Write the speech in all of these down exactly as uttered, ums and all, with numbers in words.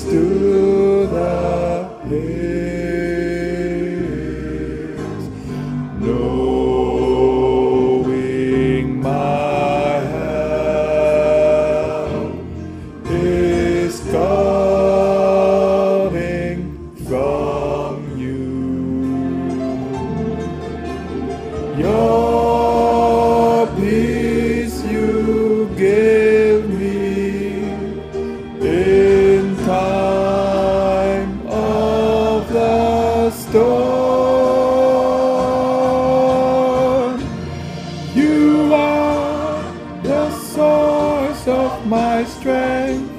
to the hills, knowing my help is coming from you. Your peace you give me in time of the storm. You are the source of my strength.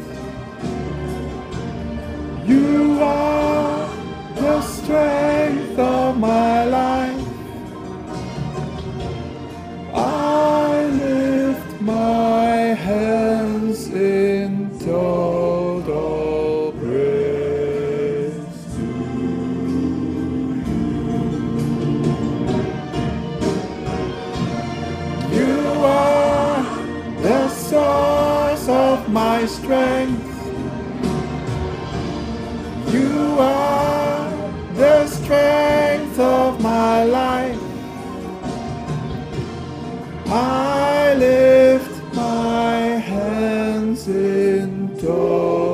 You are the strength of my life. I lift my hands in total praise to you. You are the source of my strength. You are the strength of my life. I lift my hands in total